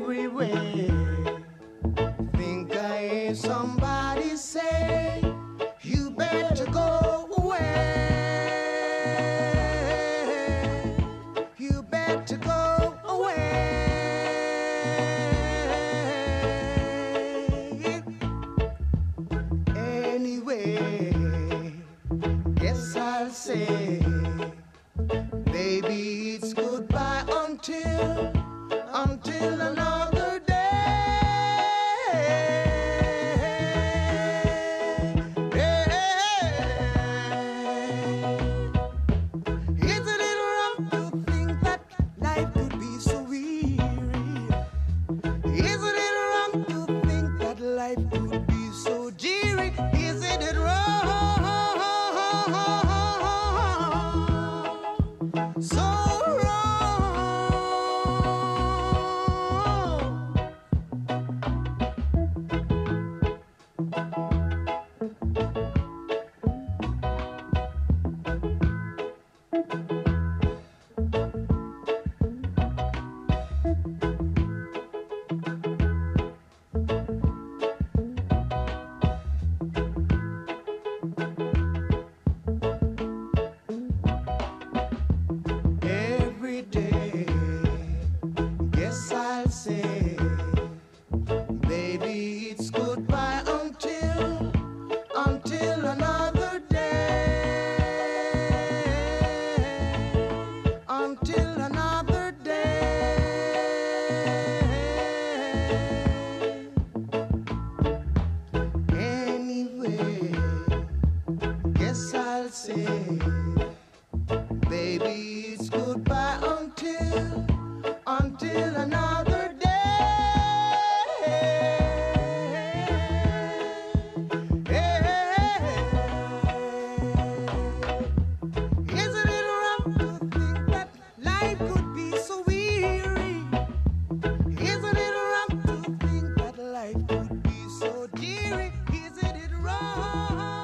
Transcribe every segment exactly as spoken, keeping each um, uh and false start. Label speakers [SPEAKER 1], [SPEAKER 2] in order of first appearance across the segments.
[SPEAKER 1] everywhere. Think I hear somebody say, you better go away. You better go away. Anyway, guess I'll say, baby, it's goodbye until, until another day. Isn't it wrong to think that life could be so weary? Isn't it wrong to think that life could be so dreary? Isn't it wrong? So every day, guess I'll say, baby, it's goodbye until, until another day, until another day. Anyway, guess I'll say, baby, it's goodbye until, until another day. Isn't it wrong to think that life could be so weary? Isn't it wrong to think that life could be so dreary? Isn't it wrong?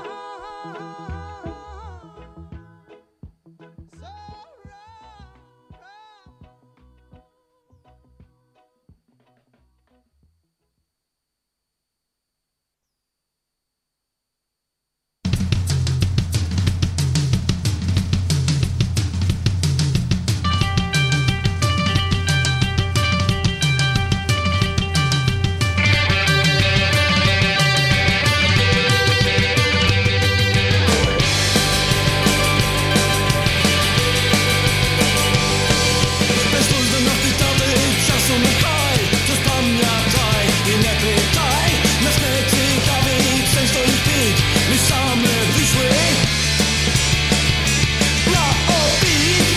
[SPEAKER 1] So wrong, wrong.
[SPEAKER 2] Después de una cita de czasu na kraj, coś pamiętaj i nie pytaj. Nas nie ciekawi, chcesz to i pić, my same wyszły na obik.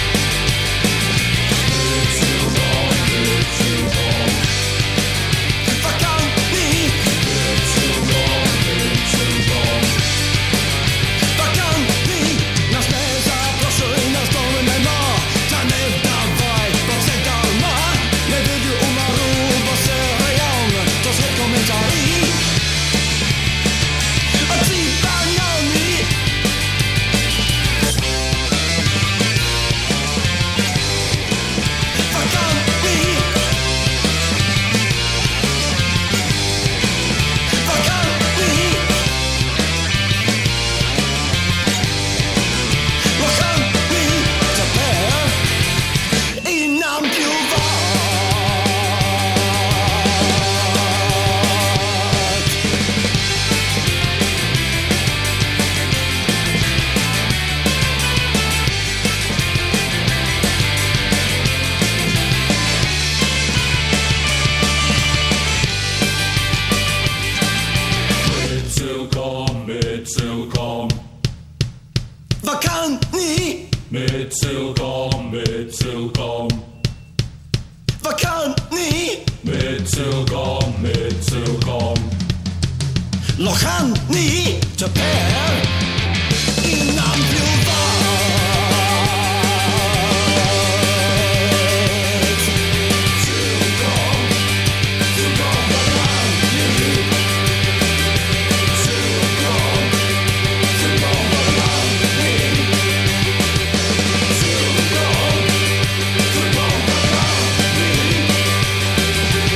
[SPEAKER 2] Wakantni, wakantni, nas nie zaproszuj, nas domy nie ma. Ta nie wdawaj, bo chcę darma. Nie wybił umarł, bo se rejon, to złe komentari. A ci banami wakantni, wakantni, wakantni, tepер i nam piuwać. Wakantni,
[SPEAKER 3] Mycylkom, mycylkom,
[SPEAKER 2] wakantni,
[SPEAKER 3] mycylkom, mycylkom.
[SPEAKER 2] lochanni, tepер i nam piuwać.
[SPEAKER 3] Cylkom, cylkom, wakantni. Cylkom, cylkom, wakantni. Cylkom, cylkom, wakantni.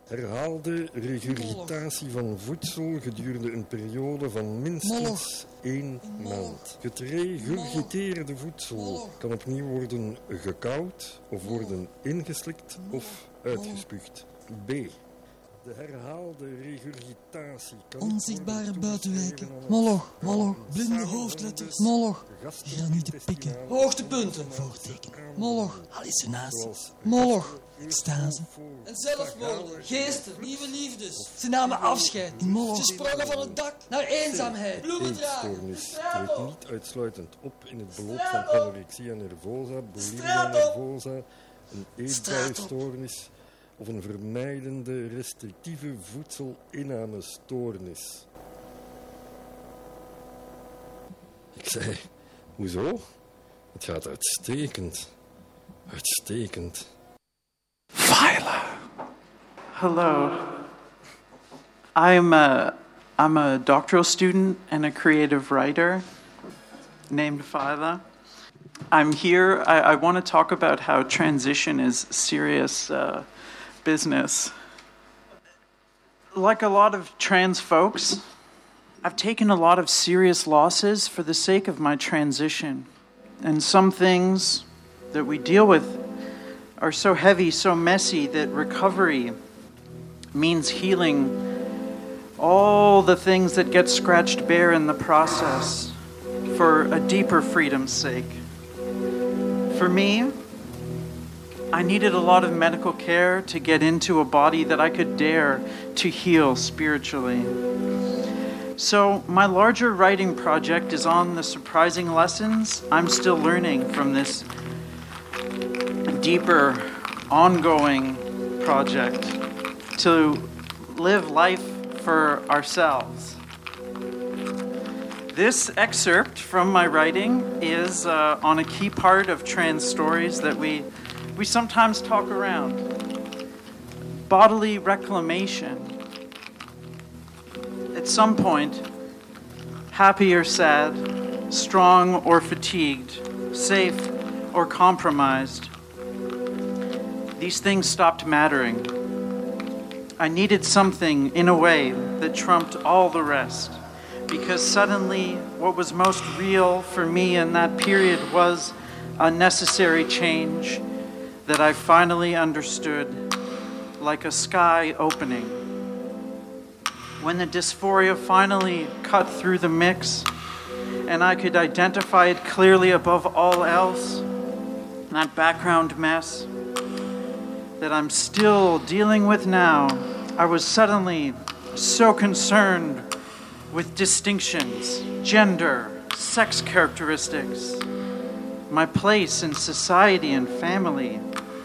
[SPEAKER 4] Herhaalde regurgitatie van voedsel gedurende een periode van minstens één maand. Het regurgiteerde voedsel kan opnieuw worden gekauwd of worden ingeslikt of uitgespuugd. B. De herhaalde regurgitatie kan
[SPEAKER 5] Onzichtbare buitenwijken. Moloch, moloch, blinde hoofdletters. Moloch, granieten pikken. Hoogtepunten. Voorteken. Moloch, hallucinatie. Moloch, extase. En zelfmoorden, geesten, nieuwe liefdes. Ze namen afscheid in Moloch. Ze sprongen van het dak naar eenzaamheid. Bloemen dragen.
[SPEAKER 4] Eetstoornis treedt niet uitsluitend op in het beloop van anorexia nervosa, bulimia nervosa, een eetbuisstoornis of een vermijdende restrictieve voedselinname-stoornis. Ik zei, hoezo? Het gaat uitstekend. Uitstekend.
[SPEAKER 6] Viola. Hello. I'm a, I'm a doctoral student and a creative writer named Viola. I'm here. I, I want to talk about how transition is serious uh, business. Like a lot of trans folks, I've taken a lot of serious losses for the sake of my transition. And some things that we deal with are so heavy, so messy, that recovery means healing all the things that get scratched bare in the process for a deeper freedom's sake. For me, I needed a lot of medical care to get into a body that I could dare to heal spiritually. So my larger writing project is on the surprising lessons I'm still learning from this deeper, ongoing project to live life for ourselves. This excerpt from my writing is uh, on a key part of trans stories that we we sometimes talk around. Bodily reclamation. At some point, happy or sad, strong or fatigued, safe or compromised, these things stopped mattering. I needed something in a way that trumped all the rest, because suddenly what was most real for me in that period was a necessary change that I finally understood, like a sky opening. When the dysphoria finally cut through the mix and I could identify it clearly above all else, that background mess that I'm still dealing with now, I was suddenly so concerned with distinctions, gender, sex characteristics, my place in society and family.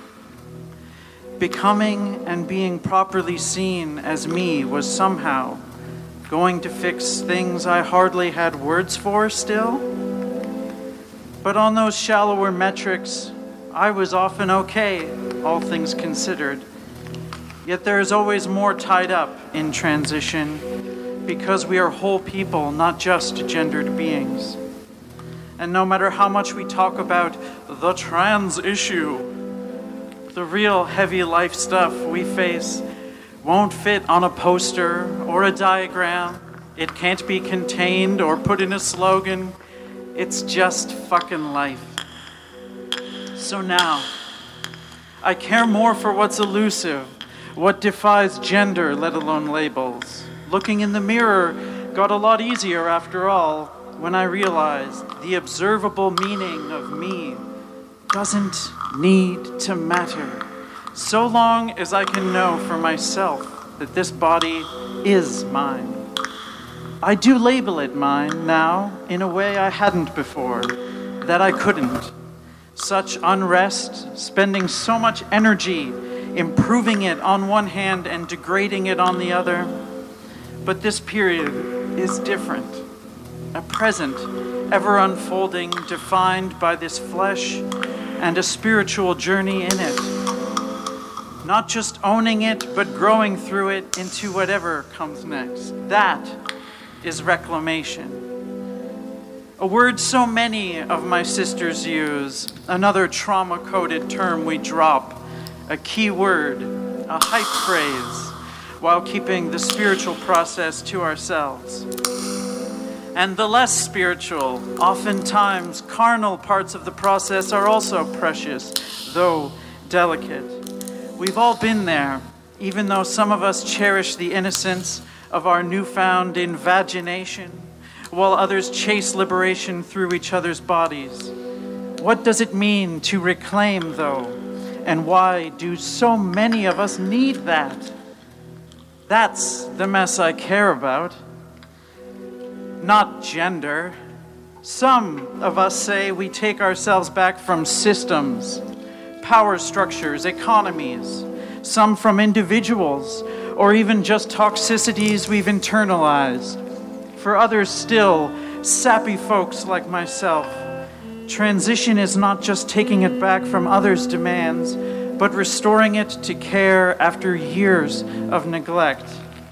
[SPEAKER 6] Becoming and being properly seen as me was somehow going to fix things I hardly had words for still. But on those shallower metrics, I was often okay, all things considered. Yet there is always more tied up in transition because we are whole people, not just gendered beings. And no matter how much we talk about the trans issue, the real heavy life stuff we face won't fit on a poster or a diagram. It can't be contained or put in a slogan. It's just fucking life. So now, I care more for what's elusive, what defies gender, let alone labels. Looking in the mirror got a lot easier after all when I realized the observable meaning of me doesn't need to matter, so long as I can know for myself that this body is mine. I do label it mine now in a way I hadn't before, that I couldn't. Such unrest, spending so much energy improving it on one hand and degrading it on the other. But this period is different. A present, ever unfolding, defined by this flesh and a spiritual journey in it. Not just owning it, but growing through it into whatever comes next. That is reclamation. A word so many of my sisters use, another trauma-coded term we drop, a key word, a hype phrase, while keeping the spiritual process to ourselves. And the less spiritual, oftentimes carnal parts of the process are also precious, though delicate. We've all been there, even though some of us cherish the innocence of our newfound invagination, while others chase liberation through each other's bodies. What does it mean to reclaim, though? And why do so many of us need that? That's the mess I care about. Not gender. Some of us say we take ourselves back from systems, power structures, economies, some from individuals, or even just toxicities we've internalized. For others still, sappy folks like myself, transition is not just taking it back from others' demands, but restoring it to care after years of neglect.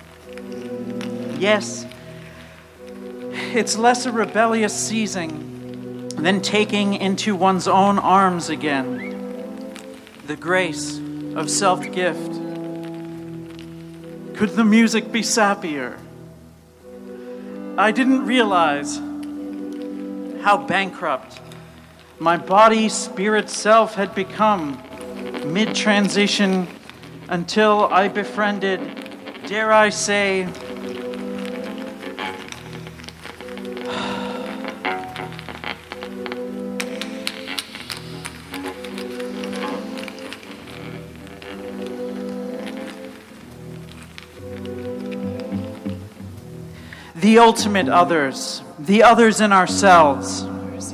[SPEAKER 6] Yes, it's less a rebellious seizing than taking into one's own arms again the grace of self-gift. Could the music be sappier? I didn't realize how bankrupt my body, spirit, self had become mid-transition until I befriended, dare I say, the ultimate others, the others in ourselves.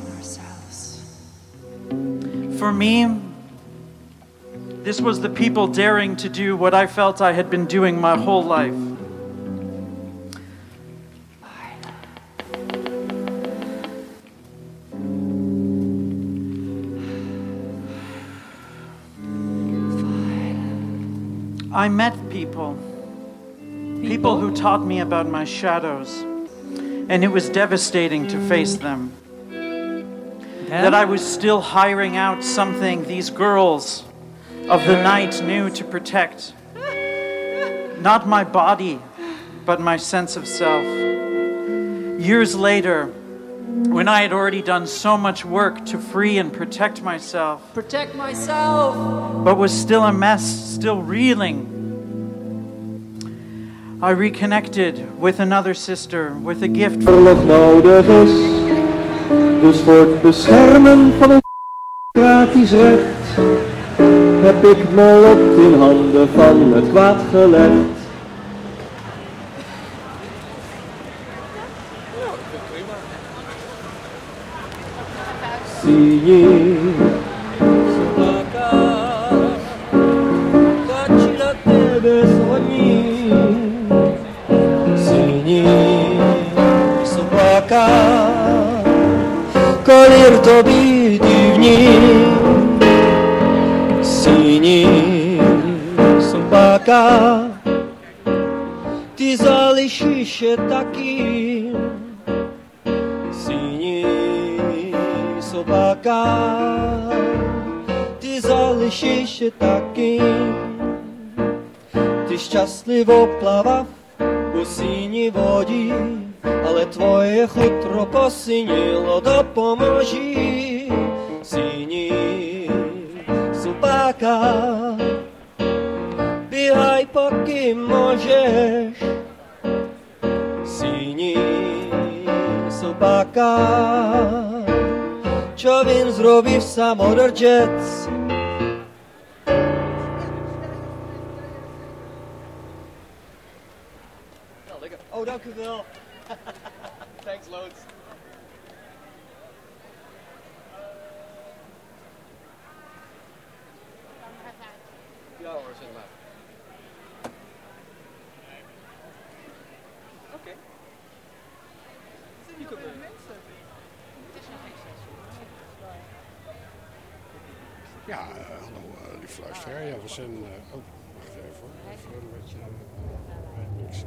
[SPEAKER 6] For me, this was the people daring to do what I felt I had been doing my whole life. I met people. People who taught me about my shadows, and it was devastating to face them. Yeah. That I was still hiring out something these girls of the night knew to protect. Not my body, but my sense of self. Years later, when I had already done so much work to free and protect myself,
[SPEAKER 5] Protect myself!
[SPEAKER 6] but was still a mess, still reeling, I reconnected with another sister, with a gift.
[SPEAKER 7] Oorlog nodig is, dus voor het beschermen van een democratisch recht, heb ik mijn lot in handen van het kwaad gelegd. Zie je, колір тобі дивні, сині собака, ти залишишся таким, сині собака, ти залишишся таким, ти щасливо плавав у синій воді, але твоє хутро посиніло, допоможи, синій собака, бігай поки можеш, синій собака, що він зробив самодержець. Oh, dank u wel. Thanks loads. Ja hoor, zet maar. Oké. Zijn er nog mensen? Het is nog geen sessie.
[SPEAKER 8] Ja, uh, hallo uh, lieve luisteraar. Ja, we zijn... Uh, oh, wacht even hoor. Even een beetje... Uh, niks.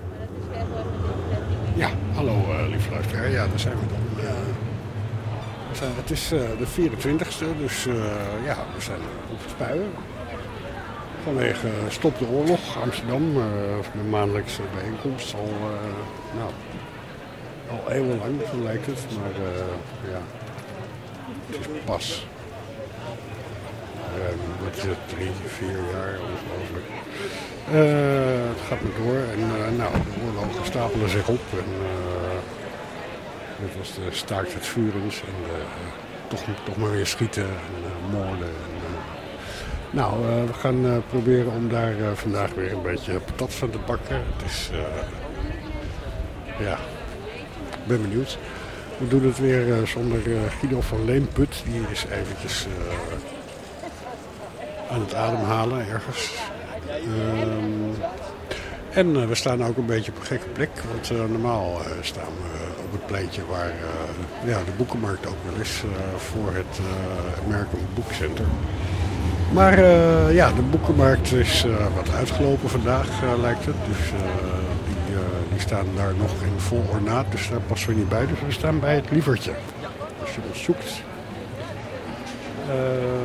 [SPEAKER 8] Ja, hallo uh, lieve luisteraar. Ja, daar zijn we dan. Uh, Het is uh, de vierentwintigste, dus uh, ja, we zijn op het spuien. Vanwege uh, Stop de Oorlog, Amsterdam, uh, de maandelijkse bijeenkomst al, uh, nou, al eeuwenlang, zo lijkt het. Maar uh, ja, het is pas, uh, wat is het, drie, vier jaar ongelooflijk. Uh, het gaat maar door en uh, nou, de oorlogen stapelen zich op. En, uh, dit was de staakt het vurens en uh, toch, toch maar weer schieten en uh, moorden. En, uh, nou, uh, we gaan uh, proberen om daar uh, vandaag weer een beetje patat van te bakken. Het is, uh, ja, ik ben benieuwd. We doen het weer uh, zonder uh, Guido van Leemput. Die is eventjes uh, aan het ademhalen ergens. Um, en uh, we staan ook een beetje op een gekke plek. Want uh, normaal uh, staan we op het pleintje waar uh, ja, de boekenmarkt ook wel is. Uh, voor het uh, American Book Center. Maar uh, ja, de boekenmarkt is uh, wat uitgelopen vandaag, uh, lijkt het. Dus uh, die, uh, die staan daar nog in vol ornaat. Dus daar passen we niet bij. Dus we staan bij het Lievertje. Als je ons zoekt. Uh,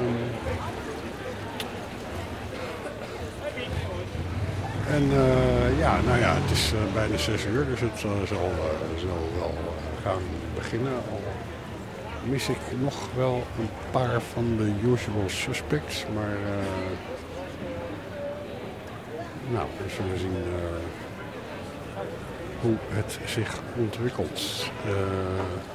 [SPEAKER 8] En uh, ja, nou ja, het is uh, bijna zes uur, dus het uh, zal, uh, zal wel uh, gaan beginnen. Al mis ik nog wel een paar van de usual suspects, maar uh, nou, we zullen zien uh, hoe het zich ontwikkelt. Uh,